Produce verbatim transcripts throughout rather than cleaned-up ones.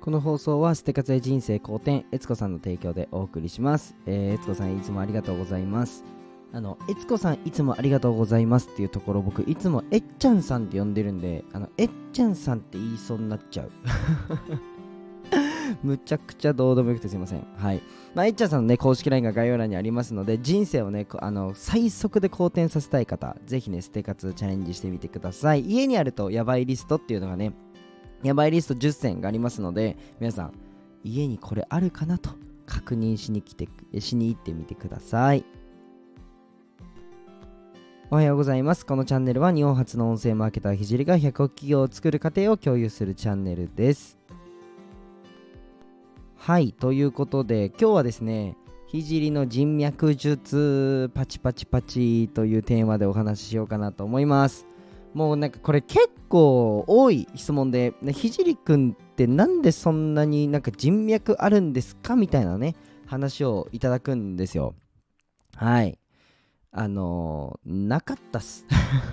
この放送は捨て活で人生好転、悦子さんの提供でお送りします。えー、悦子さんいつもありがとうございます。あの悦子さんいつもありがとうございますっていうところ、僕いつもえっちゃんさんって呼んでるんで、あのえっちゃんさんって言いそうになっちゃうむちゃくちゃどうでもよくてすいません。はい、まあ、えっちゃんさんのね公式 ライン が概要欄にありますので、人生をねあの最速で好転させたい方、ぜひね捨て活チャレンジしてみてください。家にあるとやばいリストっていうのがね、やばいリストじゅっせんがありますので、皆さん家にこれあるかなと確認しに来てしに行ってみてください。おはようございます。このチャンネルは日本初の音声マーケターひじりがひゃくおく企業を作る過程を共有するチャンネルです。はい、ということで今日はですね、ひじりの人脈術パチパチパチというテーマでお話ししようかなと思います。もうなんかこれ結構多い質問で、ひじりくんってなんでそんなになんか人脈あるんですかみたいなね話をいただくんですよ。はい、あのー、なかったっす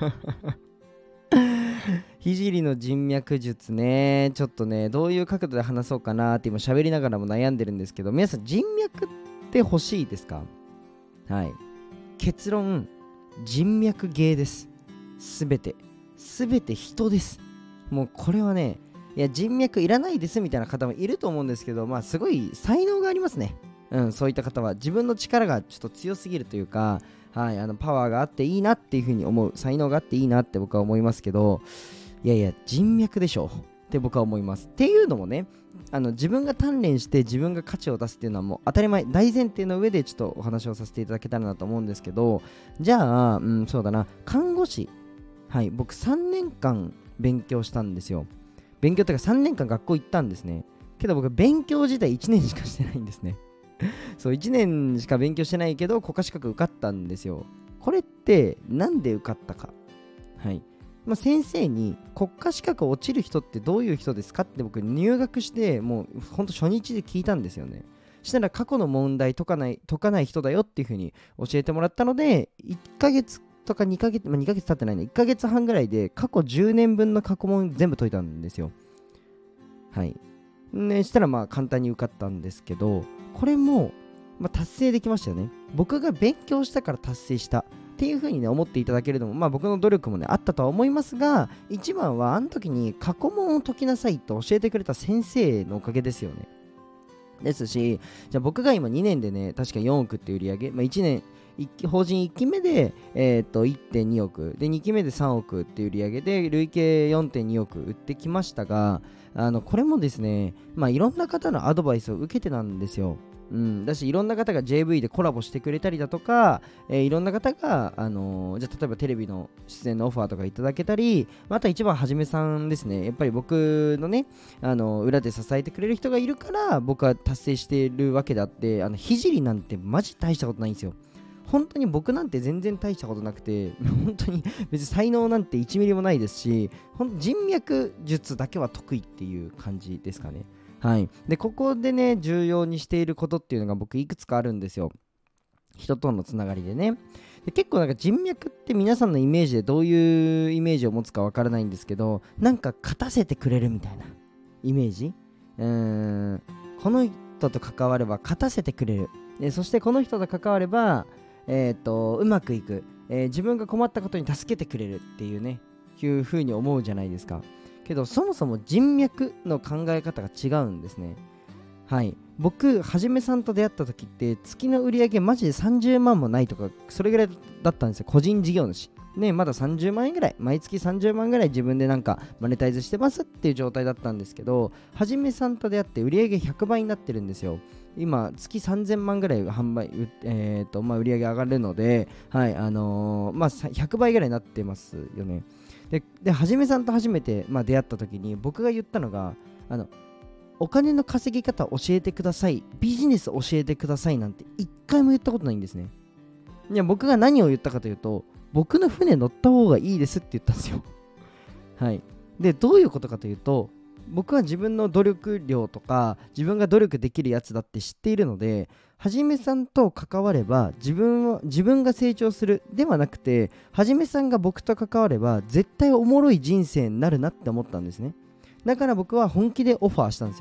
ひじりの人脈術ね、ちょっとねどういう角度で話そうかなって今喋りながらも悩んでるんですけど、皆さん人脈って欲しいですか？はい、結論、人脈芸です。すべてすべて人です。もうこれはね、いや人脈いらないですみたいな方もいると思うんですけど、まあすごい才能がありますね。うん、そういった方は自分の力がちょっと強すぎるというか、はい、あのパワーがあっていいなっていう風に思う、才能があっていいなって僕は思いますけど、いやいや人脈でしょって僕は思います。っていうのもね、あの自分が鍛錬して自分が価値を出すっていうのはもう当たり前、大前提の上でちょっとお話をさせていただけたらなと思うんですけど、じゃあ、うん、そうだな、看護師、はい、僕さんねんかん勉強したんですよ。勉強というかさんねんかん学校行ったんですね。けど僕勉強自体いちねんしかしてないんですねそういちねんしか勉強してないけど国家資格受かったんですよ。これってなんで受かったか。はい、まあ、先生に国家資格落ちる人ってどういう人ですかって僕入学してもうほんと初日で聞いたんですよね。したら過去の問題解かない解かない人だよっていう風に教えてもらったので、いっかげつとかにかげつ、まあ、にかげつ経ってないね、いっかげつはんぐらいで過去じゅうねんぶんの過去問全部解いたんですよ。はいね、したらまあ簡単に受かったんですけど、これも、まあ、達成できましたよね。僕が勉強したから達成したっていう風にね思っていただけるのも、まあ僕の努力もねあったとは思いますが、一番はあの時に過去問を解きなさいと教えてくれた先生のおかげですよね。ですし、じゃあ僕が今にねんでね確かよんおくっていう売り上げ、まあ、いちねん法人いっきめで、えー、と いってんにおくでにきめでさんおくっていう売り上げで累計 よんてんにおく売ってきましたが、あのこれもですね、まあいろんな方のアドバイスを受けてなんですよ。うん、だしいろんな方が ジェーブイ でコラボしてくれたりだとか、えーいろんな方が、あのーじゃあ例えばテレビの出演のオファーとかいただけたり、また一番はじめさんですね、やっぱり僕のね、あのー裏で支えてくれる人がいるから僕は達成しているわけであって、あのひじりなんてマジ大したことないんですよ。本当に僕なんて全然大したことなくて、本当に別に才能なんていちミリもないですし、ほん人脈術だけは得意っていう感じですかね。はい、でここでね重要にしていることっていうのが僕いくつかあるんですよ。人とのつながりでね。で結構なんか人脈って皆さんのイメージでどういうイメージを持つかわからないんですけど、なんか勝たせてくれるみたいなイメージ、うーんこの人と関われば勝たせてくれる、でそしてこの人と関われば、えー、とうまくいく、えー自分が困ったことに助けてくれるっていうねいう風に思うじゃないですか。けどそもそも人脈の考え方が違うんですね。はい、僕はじめさんと出会った時って月の売り上げマジでさんじゅうまんもないとかそれぐらいだったんですよ。個人事業主ね、まださんじゅうまん円ぐらい、毎月さんじゅうまんぐらい自分でなんかマネタイズしてますっていう状態だったんですけど、はじめさんと出会って売り上げひゃくばいになってるんですよ。今月さんぜんまんぐらい販売、えーとまあ、売り上げ上がるので、はいあのーまあ、ひゃくばいぐらいになってますよね。で、ではじめさんと初めて、まあ、出会った時に僕が言ったのが、あのお金の稼ぎ方教えてください、ビジネス教えてくださいなんて一回も言ったことないんですね。いや僕が何を言ったかというと、僕の船乗った方がいいですって言ったんですよはい。でどういうことかというと、僕は自分の努力量とか自分が努力できるやつだって知っているので、はじめさんと関われば自分は自分が成長するではなくて、はじめさんが僕と関われば絶対おもろい人生になるなって思ったんですね。だから僕は本気でオファーしたんですよ。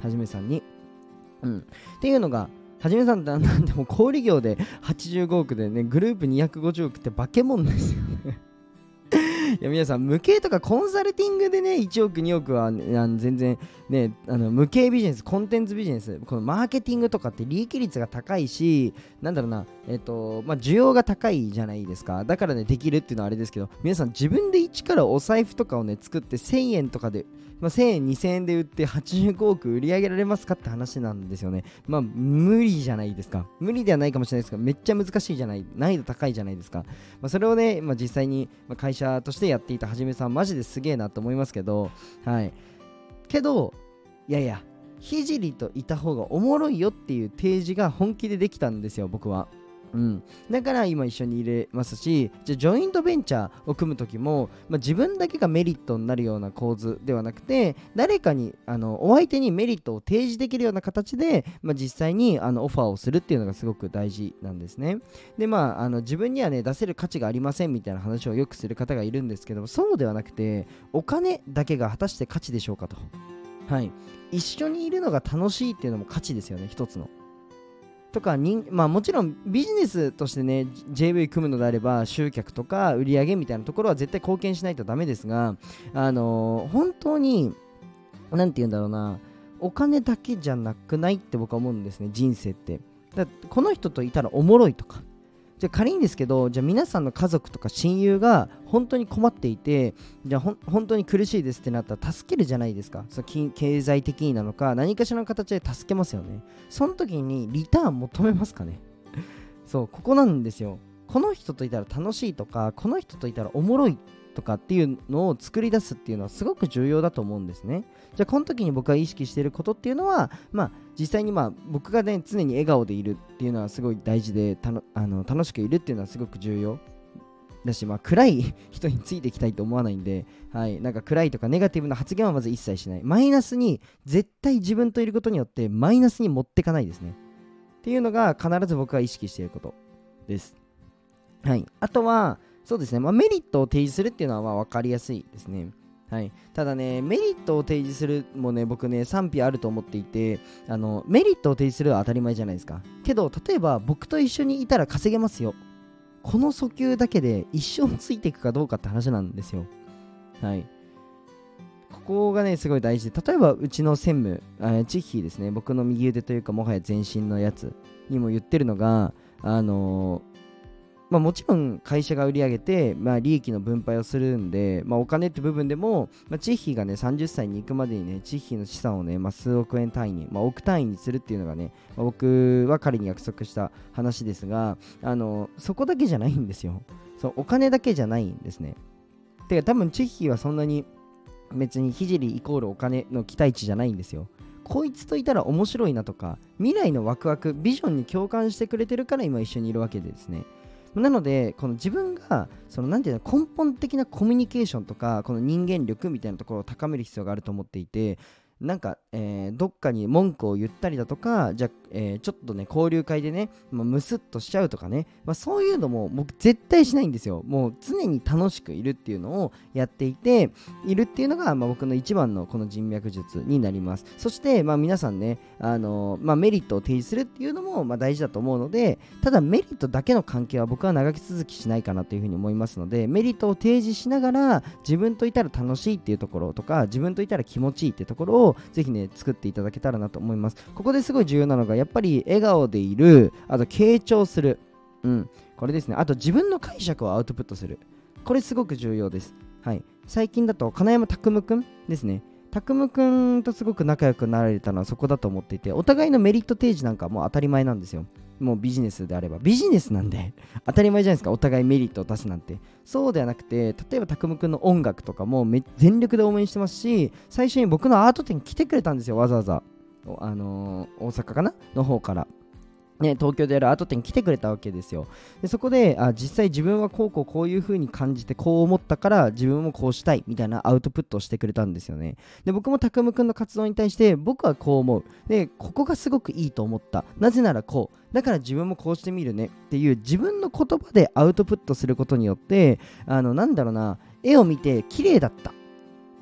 はじめさんに。うん。っていうのが、はじめさんってなんでも小売業ではちじゅうごおくでね、グループにひゃくごじゅうおくって化け物ですよね。いや皆さん、無形とかコンサルティングでね、いちおくにおくは、ね、あの全然ね、あの無形ビジネス、コンテンツビジネス、このマーケティングとかって利益率が高いし、なんだろうな、えっと、まあ、需要が高いじゃないですか。だからね、できるっていうのはあれですけど、皆さん自分で一からお財布とかをね、作ってせんえんとかで、まあ、せんえん、にせんえんで売ってはちじゅうごおく売り上げられますかって話なんですよね。まあ、無理じゃないですか。無理ではないかもしれないですけど、めっちゃ難しいじゃない、難易度高いじゃないですか。まあ、それをね、まあ、実際に会社としてやっていたはじめさん、マジですげえなと思いますけど、はい。けど、いやいや、ひじりといた方がおもろいよっていう提示が本気でできたんですよ、僕は。うん、だから今一緒に入れますし、じゃあジョイントベンチャーを組むときも、まあ、自分だけがメリットになるような構図ではなくて、誰かにあのお相手にメリットを提示できるような形で、まあ、実際にあのオファーをするっていうのがすごく大事なんですね。でまあ、あの自分にはね出せる価値がありませんみたいな話をよくする方がいるんですけど、そうではなくて、お金だけが果たして価値でしょうかと。はい、一緒にいるのが楽しいっていうのも価値ですよね、一つの。とかに、まあ、もちろんビジネスとしてね ジェイブイ 組むのであれば集客とか売り上げみたいなところは絶対貢献しないとダメですが、あのー、本当になんて言うんだろうな、お金だけじゃなくないって僕は思うんですね、人生って。だこの人といたらおもろいとか、じゃあ仮にですけど、じゃあ皆さんの家族とか親友が本当に困っていて、じゃあほん本当に苦しいですってなったら助けるじゃないですか。その経済的になのか何かしらの形で助けますよね。その時にリターン求めますかね。そう、ここなんですよ。この人といたら楽しいとか、この人といたらおもろいとかっていうのを作り出すっていうのはすごく重要だと思うんですね。じゃあこの時に僕が意識していることっていうのは、まあ実際にまあ僕がね常に笑顔でいるっていうのはすごい大事で、たのあの楽しくいるっていうのはすごく重要だし、まあ暗い人についていきたいと思わないんで、はい、なんか暗いとかネガティブな発言はまず一切しない。マイナスに絶対自分といることによってマイナスに持っていかないですねっていうのが必ず僕が意識していることです。はい、あとはそうですね、まあ、メリットを提示するっていうのはまあ分かりやすいですね。はい、ただね、メリットを提示するもね、僕ね、賛否あると思っていて、あのメリットを提示するのは当たり前じゃないですか。けど、例えば僕と一緒にいたら稼げますよ。この訴求だけで一生ついていくかどうかって話なんですよ。はい。ここがね、すごい大事で、例えばうちの専務、あチッヒーですね、僕の右腕というか、もはや全身のやつにも言ってるのが、あのーまあ、もちろん会社が売り上げて、まあ、利益の分配をするんで、まあ、お金って部分でも、まあ、チッヒーがねさんじゅっさいに行くまでにね、チッヒーの資産をね、まあ、数億円単位に、まあ、億単位にするっていうのがね、まあ、僕は彼に約束した話ですが、あのそこだけじゃないんですよ。そうお金だけじゃないんですね。てか多分チッヒーはそんなに別にひじりイコールお金の期待値じゃないんですよ。こいつといたら面白いなとか、未来のワクワクビジョンに共感してくれてるから今一緒にいるわけですね。なので、この自分がそのなんていうの、根本的なコミュニケーションとか、この人間力みたいなところを高める必要があると思っていて、なんか、えーどっかに文句を言ったりだとか、じゃあ、えーちょっとね、交流会でね、まあ、ムスッとしちゃうとかね、まあ、そういうのも僕絶対しないんですよ。もう常に楽しくいるっていうのをやっていて、いるっていうのが、まあ、僕の一番のこの人脈術になります。そして、まあ、皆さんね、あのーまあ、メリットを提示するっていうのも、まあ、大事だと思うので、ただメリットだけの関係は僕は長き続きしないかなというふうに思いますので、メリットを提示しながら自分といたら楽しいっていうところとか、自分といたら気持ちいいっていうところをぜひね作っていただけたらなと思います。ここですごい重要なのがやっぱり笑顔でいる、あと傾聴する、うんこれですね。あと自分の解釈をアウトプットする、これすごく重要です。はい、最近だと金山拓夢くんですね。拓夢くんとすごく仲良くなられたのはそこだと思っていて、お互いのメリット提示なんかもう当たり前なんですよ。もうビジネスであればビジネスなんで当たり前じゃないですか、お互いメリットを出すなんて。そうではなくて、例えば拓夢くんの音楽とかもめ全力で応援してますし、最初に僕のアート展来てくれたんですよ、わざわざ。あのー、大阪かなの方からね、東京でやるアート展来てくれたわけですよ。でそこであ実際自分はこうこうこういう風に感じてこう思ったから自分もこうしたいみたいなアウトプットをしてくれたんですよね。で僕もたくむくんの活動に対して僕はこう思う、でここがすごくいいと思った、なぜならこうだから自分もこうしてみるねっていう自分の言葉でアウトプットすることによって、あのなんだろうな、絵を見て綺麗だった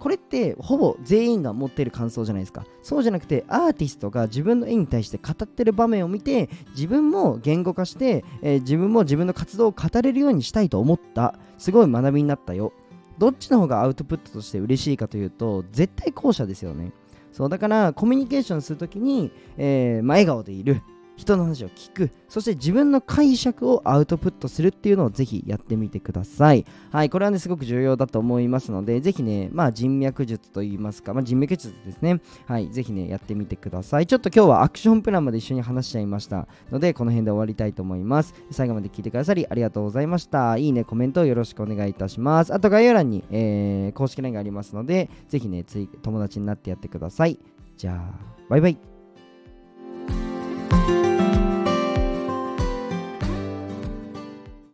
これってほぼ全員が持っている感想じゃないですか。そうじゃなくてアーティストが自分の絵に対して語ってる場面を見て自分も言語化して、えー、自分も自分の活動を語れるようにしたいと思った。すごい学びになったよ。どっちの方がアウトプットとして嬉しいかというと絶対後者ですよね。そうだからコミュニケーションするときに、えーまあ、笑顔でいる、人の話を聞く、そして自分の解釈をアウトプットするっていうのをぜひやってみてください。はい、これはねすごく重要だと思いますので、ぜひね、まあ人脈術といいますか、まあ人脈術ですね。はい、ぜひねやってみてください。ちょっと今日はアクションプランまで一緒に話しちゃいましたので、この辺で終わりたいと思います。最後まで聞いてくださりありがとうございました。いいね、コメントをよろしくお願いいたします。あと概要欄に、えー、公式 ライン がありますので、ぜひねつい友達になってやってください。じゃあバイバイ。